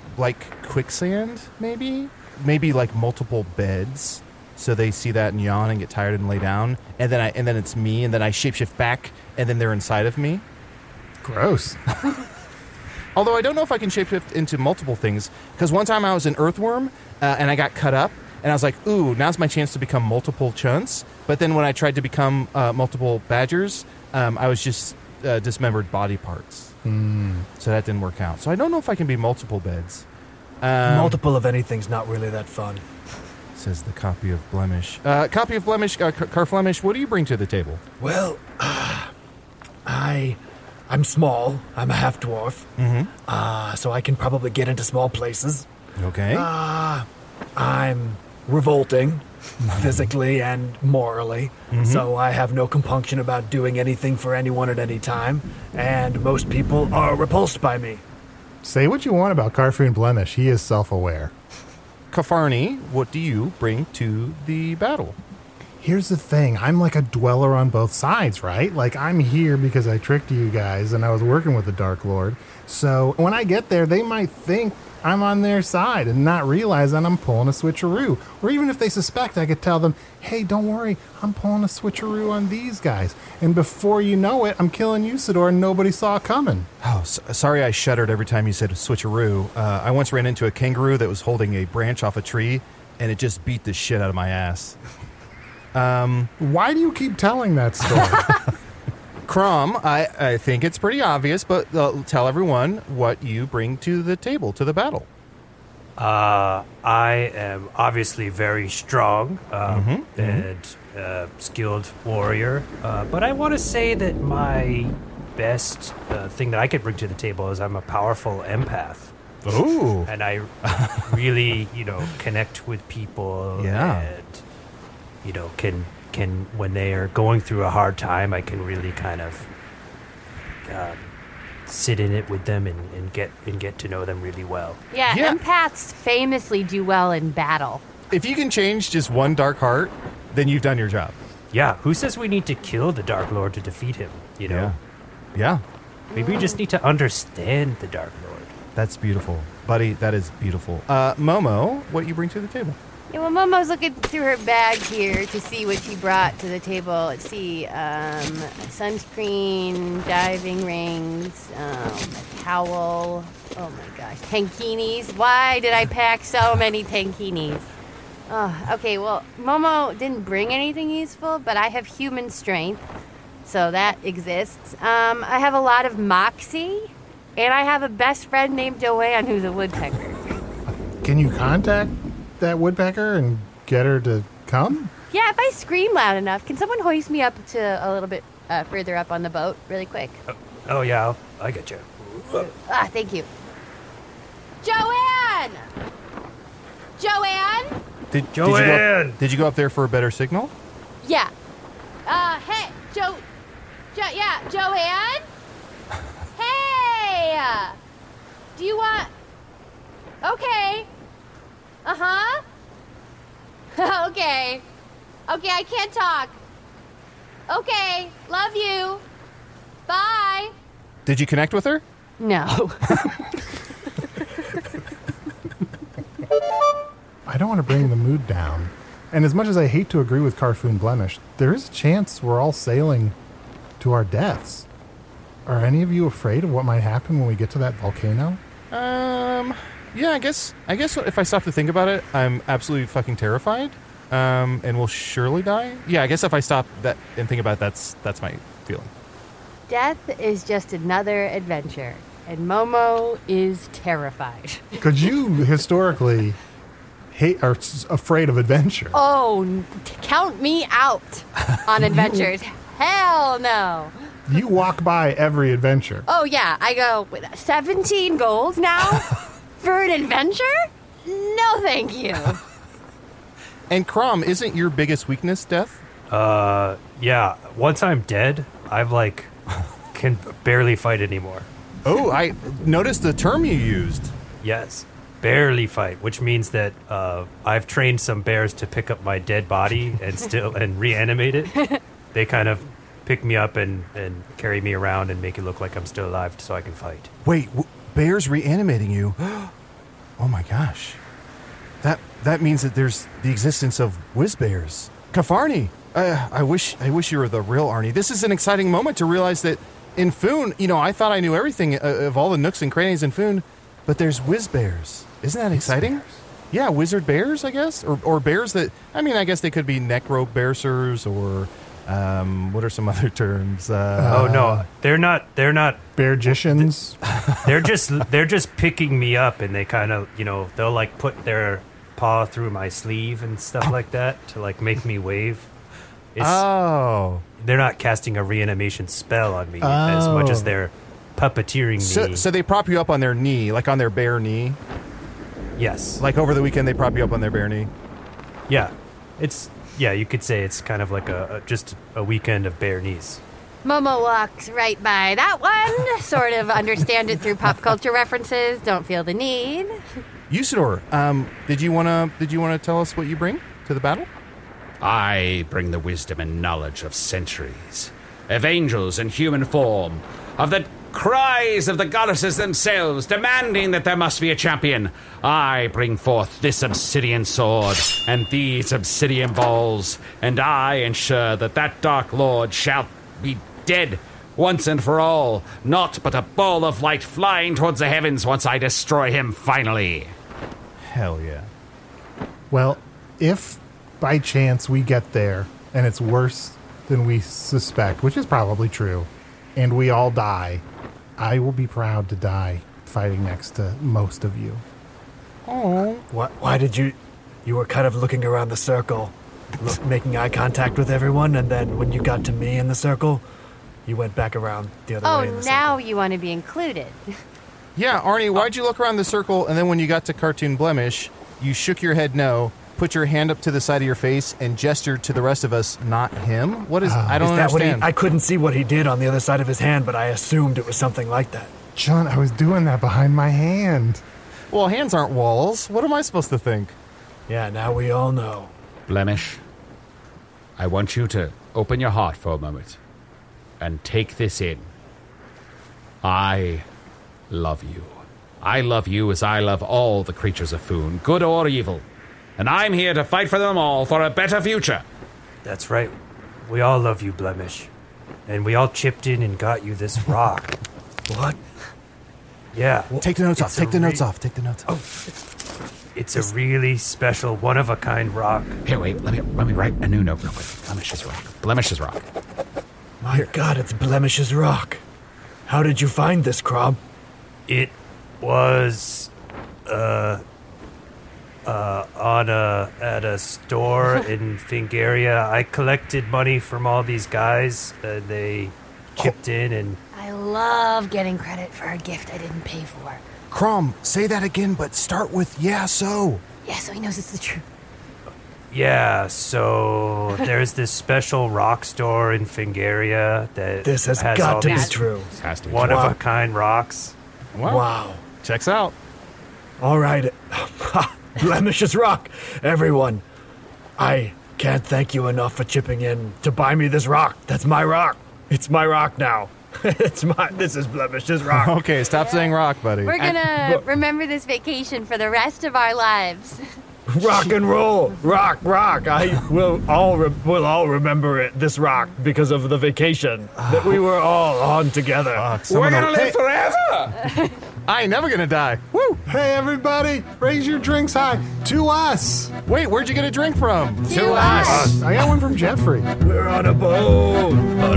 quicksand, maybe multiple beds. So they see that and yawn and get tired and lay down, and then it's me, and then I shapeshift back, and then they're inside of me. Gross. Although I don't know if I can shapeshift into multiple things, because one time I was an earthworm, and I got cut up, and I was like, ooh, now's my chance to become multiple chunts. But then when I tried to become multiple badgers, I was just dismembered body parts. So that didn't work out. So I don't know if I can be multiple beds. Multiple of anything's not really that fun. Says the copy of Blemish. Carflemish, what do you bring to the table? Well, I'm small. I'm a half-dwarf. So I can probably get into small places. Okay. I'm revolting, physically and morally. So I have no compunction about doing anything for anyone at any time. And most people are repulsed by me. Say what you want about Carfoon Blemish. He is self-aware. Kafarni, what do you bring to the battle? Here's the thing. I'm like a dweller on both sides, right? I'm here because I tricked you guys and I was working with the Dark Lord. So when I get there, they might think I'm on their side and not realize that I'm pulling a switcheroo. Or even if they suspect, I could tell them, hey, don't worry, I'm pulling a switcheroo on these guys. And before you know it, I'm killing Usador and nobody saw it coming. Oh, sorry I shuddered every time you said switcheroo. I once ran into a kangaroo that was holding a branch off a tree, and it just beat the shit out of my ass. Why do you keep telling that story? Crom, I think it's pretty obvious, but tell everyone what you bring to the table, to the battle. I am obviously very strong and skilled warrior, but I want to say that my best thing that I could bring to the table is I'm a powerful empath. Ooh. And I really, connect with people and, can when they are going through a hard time, I can really kind of sit in it with them and get to know them really well. Yeah, empaths famously do well in battle. If you can change just one dark heart, then you've done your job. Yeah, who says we need to kill the Dark Lord to defeat him, you know? Yeah. Maybe we just need to understand the Dark Lord. That's beautiful. Buddy, that is beautiful. Momo, what you bring to the table? Yeah, well, Momo's looking through her bag here to see what she brought to the table. Let's see, sunscreen, diving rings, a towel. Oh my gosh, tankinis. Why did I pack so many tankinis? Oh, okay, well, Momo didn't bring anything useful, but I have human strength, so that exists. I have a lot of moxie, and I have a best friend named Joanne who's a woodpecker. Can you contact that woodpecker and get her to come? Yeah, if I scream loud enough, can someone hoist me up to a little bit further up on the boat really quick? Oh yeah, I get you. Thank you. Joanne! Joanne? Did you go up there for a better signal? Yeah. Hey, Joanne? Hey! Do you want... Okay. Uh-huh. Okay, I can't talk. Okay, love you. Bye. Did you connect with her? No. I don't want to bring the mood down. And as much as I hate to agree with Carfoon Blemish, there is a chance we're all sailing to our deaths. Are any of you afraid of what might happen when we get to that volcano? Yeah, I guess if I stop to think about it, I'm absolutely fucking terrified. And will surely die. Yeah, I guess if I stop that and think about it, that's my feeling. Death is just another adventure, and Momo is terrified. Could you historically are afraid of adventure? Oh, count me out on adventures. Hell no. You walk by every adventure. Oh yeah, I go 17 goals now for an adventure? No, thank you. And Crom, isn't your biggest weakness death? Yeah. Once I'm dead, I'm can barely fight anymore. Oh, I noticed the term you used. Yes, barely fight, which means that I've trained some bears to pick up my dead body and reanimate it. They kind of pick me up and carry me around and make it look like I'm still alive so I can fight. Wait, bears reanimating you? Oh my gosh. That means that there's the existence of whiz bears. Kafarni, I wish you were the real Arnie. This is an exciting moment to realize that in Foon, I thought I knew everything of all the nooks and crannies in Foon, but there's whiz bears. Isn't that exciting? Yeah, wizard bears, I guess, or bears that. I mean, I guess they could be necrobearsers or. What are some other terms? Oh no, they're not beargicians. They're just picking me up, and they kind of they'll put their paw through my sleeve and stuff like that to make me wave. They're not casting a reanimation spell on me as much as they're puppeteering me. So they prop you up on their knee, on their bare knee. Yes. Over the weekend, they prop you up on their bare knee. Yeah, you could say it's kind of like just a weekend of bare knees. Momo walks right by that one. Sort of understand it through pop culture references. Don't feel the need. Usador, did you wanna tell us what you bring to the battle? I bring the wisdom and knowledge of centuries, of angels in human form, of the cries of the goddesses themselves demanding that there must be a champion. I bring forth this obsidian sword and these obsidian balls, and I ensure that Dark Lord shall be dead once and for all, not but a ball of light flying towards the heavens once I destroy him finally. Hell yeah. Well, if by chance we get there and it's worse than we suspect, which is probably true, and we all die, I will be proud to die fighting next to most of you. Oh. Why did you were kind of looking around the circle, making eye contact with everyone, and then when you got to me in the circle, you went back around the other way in the circle. Oh, now you want to be included. Yeah, Arnie, why'd you look around the circle, and then when you got to Cartoon Blemish, you shook your head no, put your hand up to the side of your face, and gestured to the rest of us, not him? What is... I don't understand. I couldn't see what he did on the other side of his hand, but I assumed it was something like that. John, I was doing that behind my hand. Well, hands aren't walls. What am I supposed to think? Yeah, now we all know. Blemish, I want you to open your heart for a moment and take this in. I love you. I love you as I love all the creatures of Foon, good or evil. And I'm here to fight for them all for a better future. That's right. We all love you, Blemish. And we all chipped in and got you this rock. What? Yeah. Take the notes off. Take the notes off. It's a really special, one-of-a-kind rock. Here, wait. Let me write a new note real quick. Blemish's rock. My God, it's Blemish's rock. How did you find this, Crom? It was at a store in Fingaria. I collected money from all these guys. They chipped in and... I love getting credit for a gift I didn't pay for. Crom, say that again, but start with yeah, so. Yeah, so he knows it's the truth. Yeah, so there's this special rock store in Fingaria that this has got to be true. One-of-a-kind rocks. Wow. Checks out. All right. Blemish's rock. Everyone, I can't thank you enough for chipping in to buy me this rock. That's my rock. It's my rock now. This is Blemish's rock. Okay, stop saying rock, buddy. We're gonna remember this vacation for the rest of our lives. Rock and roll, rock. We'll all remember it. This rock because of the vacation that we were all on together. We're gonna live forever. I ain't never gonna die. Woo! Hey, everybody, raise your drinks high to us. Wait, where'd you get a drink from? To us. I got one from Jeffrey. We're on a boat.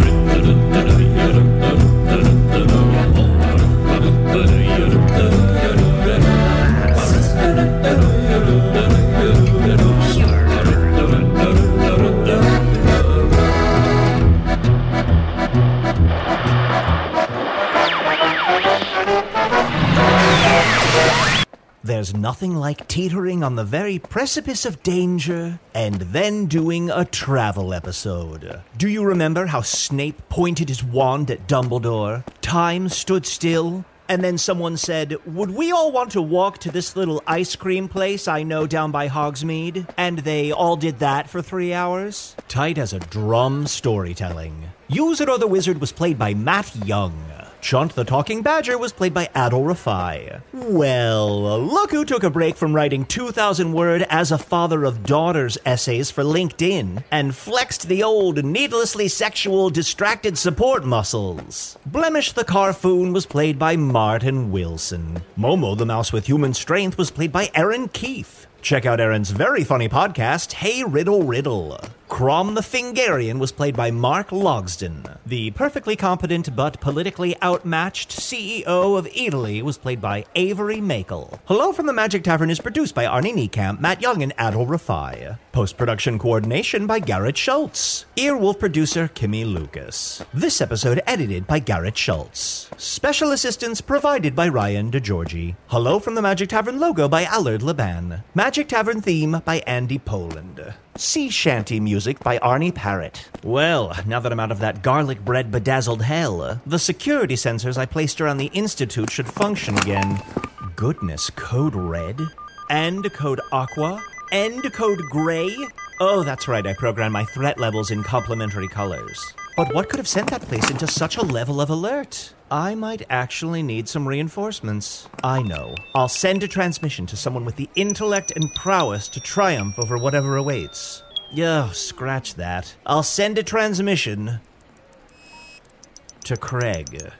There's nothing like teetering on the very precipice of danger and then doing a travel episode. Do you remember how Snape pointed his wand at Dumbledore? Time stood still, and then someone said, "Would we all want to walk to this little ice cream place I know down by Hogsmeade?" And they all did that for 3 hours? Tight as a drum storytelling. Use It or the Wizard was played by Matt Young. Chunt the Talking Badger was played by Adol Rafai. Well, look who took a break from writing 2,000-word As a Father of Daughters essays for LinkedIn and flexed the old needlessly sexual distracted support muscles. Blemish the Carfoon was played by Martin Wilson. Momo the Mouse with Human Strength was played by Aaron Keefe. Check out Aaron's very funny podcast, Hey Riddle Riddle. Crom the Fingarian was played by Mark Logsdon. The perfectly competent but politically outmatched CEO of Italy was played by Avery Makel. Hello from the Magic Tavern is produced by Arnie Niekamp, Matt Young, and Adol Rafai. Post-production coordination by Garrett Schultz. Earwolf producer Kimmy Lucas. This episode edited by Garrett Schultz. Special assistance provided by Ryan DeGiorgi. Hello from the Magic Tavern logo by Allard Laban. Magic Tavern theme by Andy Poland. Sea Shanty music by Arnie Parrott. Well, now that I'm out of that garlic bread bedazzled hell, the security sensors I placed around the Institute should function again. Goodness, code red? And code aqua? And code gray? Oh, that's right, I programmed my threat levels in complementary colors. But what could have sent that place into such a level of alert? I might actually need some reinforcements. I know. I'll send a transmission to someone with the intellect and prowess to triumph over whatever awaits. Oh, scratch that. I'll send a transmission to Craig.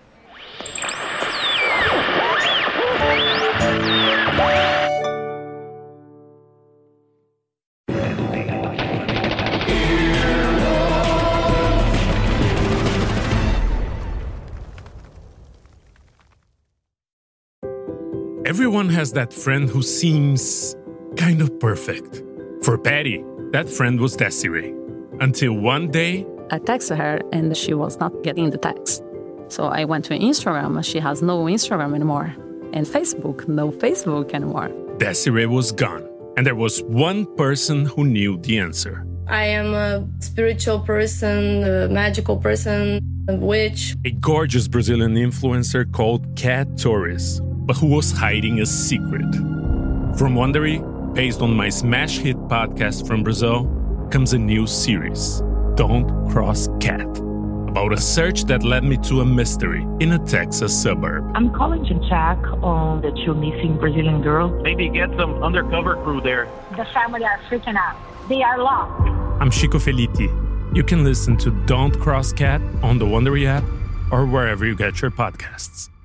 Everyone has that friend who seems kind of perfect. For Patty, that friend was Desiree. Until one day, I texted her and she was not getting the text. So I went to Instagram. She has no Instagram anymore. And Facebook, no Facebook anymore. Desiree was gone. And there was one person who knew the answer. I am a spiritual person, a magical person, a witch. A gorgeous Brazilian influencer called Cat Torres, but who was hiding a secret. From Wondery, based on my smash hit podcast from Brazil, comes a new series, Don't Cross Cat, about a search that led me to a mystery in a Texas suburb. I'm calling to check on the 2 missing Brazilian girls. Maybe get some undercover crew there. The family are freaking out. They are lost. I'm Chico Felitti. You can listen to Don't Cross Cat on the Wondery app or wherever you get your podcasts.